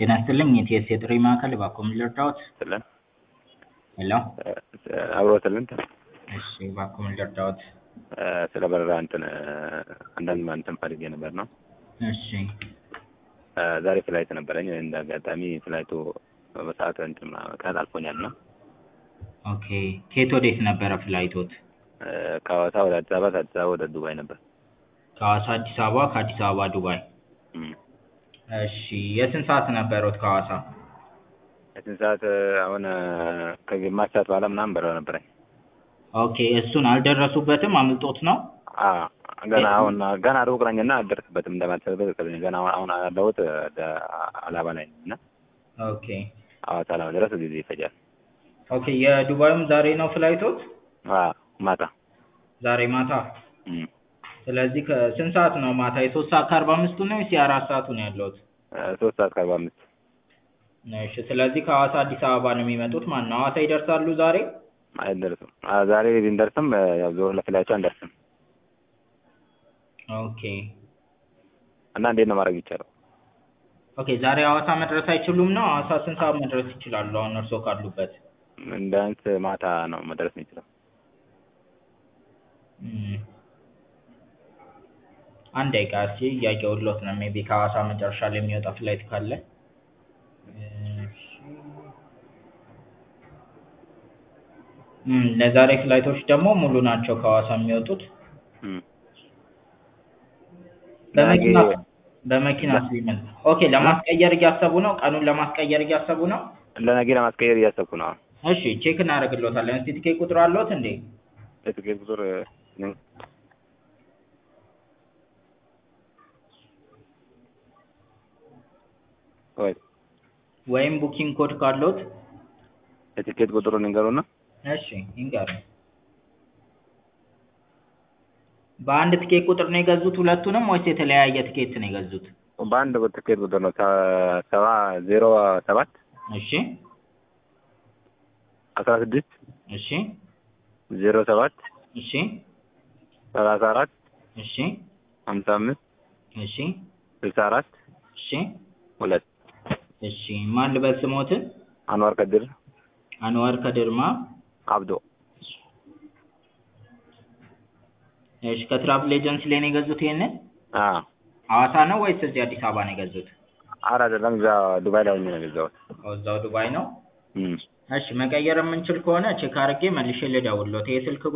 ጤና ይስጥልኝ የኢቲኤስ የጥሪ ማዕከል እባክዎ ምን ልርዳዎት? ስለን ሄሎ አብሮትልን እሺ እባክዎ ምን ልርዳዎት? ስለ በረራ አንዳንድ እንትን ፈልጌ ነበር ነው። እሺ ዛሬ ፍላይት ነበረኝ። እንደ አጋጣሚ ፍላይቱ በሰዓት ቀን አልፎኛል ነው። ኦኬ ከየት ወዴት ነበረ ፍላይቶት? ከሐዋሳ ወደ አዲስ አበባ፣ ከአዲስ አበባ ወደ ዱባይ ነበር። ከሐዋሳ አዲስ አበባ፣ ከአዲስ አበባ ዱባይ። እሺ የስንት ሰዓት ነበረዎት ከሐዋሳ? የስንት ሰዓት? አሁን ከግማሽ ሰዓት በኋላ ምናምን በረራ ነበረኝ። ኦኬ እሱን አልደረሱበትም አምልጦት ነው? ገና ሩቅ ነኝና አልደርስበትም እንደማልሰበት ገና አሁን ያለሁት አላባ ላይ ነኝ እና ኦኬ ሐዋሳ ለመድረስ ጊዜ ይፈጃል። ኦኬ የዱባዩም ዛሬ ነው ፍላይቶት? ማታ ዛሬ ማታ። ስለዚህ ከስንት ሰዓት ነው ማታ? የ3 ሰዓት ከ45 ነው ወይስ የ4 ሰዓቱ ነው ያለውት? 3 ሰዓት ከ45። እሺ ስለዚህ ከሐዋሳ አዲስ አበባ ነው የሚመጡት ማለት ነው። ሐዋሳ ይደርሳሉ ዛሬ? አይደርስም። ዛሬ ብንደርስም ያው ዞር ለፍላይቱ አንደርስም። ኦኬ እና እንዴት ነው ማድረግ ይቻላል? ኦኬ ዛሬ ሐዋሳ መድረስ አይችሉም ነው? ሐዋሳ ስንት ሰዓት መድረስ ይችላሉ አሁን እርስዎ ካሉበት? ቢያንስ ማታ ነው መድረስ የሚችለው። አንድ ደቂቃ እስኪ እያየሁልዎት ነው። ሜይ ቢ ከሐዋሳ መጨረሻ ላይ የሚወጣ ፍላይት ካለ ለዛሬ ፍላይቶች ደግሞ ሙሉ ናቸው ከሐዋሳ የሚወጡት። በመኪና ሲመን ኦኬ ለማስቀየር እያሰቡ ነው? ቀኑን ለማስቀየር እያሰቡ ነው? ለነገ ለማስቀየር እያሰብኩ ነው። እሺ ቼክ እናደርግልዎታለን። እስኪ ትኬት ቁጥር አለዎት እንዴ? የትኬት ቁጥር ወይም ቡኪንግ ኮድ ካለዎት? የትኬት ቁጥሩን ንገሩና። እሺ ይንገሩኝ። በአንድ ትኬት ቁጥር ነው የገዙት ሁለቱንም ወይስ የተለያየ ትኬት ነው የገዙት? በአንድ ትኬት ቁጥር ነው። 07 እሺ 16 እሺ 07 እሺ 34 እሺ 55 እሺ 64 እሺ 2 እሺ ማን ልበል ስሞትን? አንዋር ከድር። አንዋር ከድርማ አብዶ። እሺ ከትራቭል ኤጀንሲ ላይ ነው የገዙት ይሄንን? ሐዋሳ ነው ወይስ እዚህ አዲስ አበባ ነው የገዙት? አይደለም እዛ ዱባይ ላይ ነው የገዛሁት። እዛው ዱባይ ነው? እሺ መቀየር የምንችል ከሆነ ቼክ አድርጌ መልሼ ልደውልልዎት። ይሄ ስልክ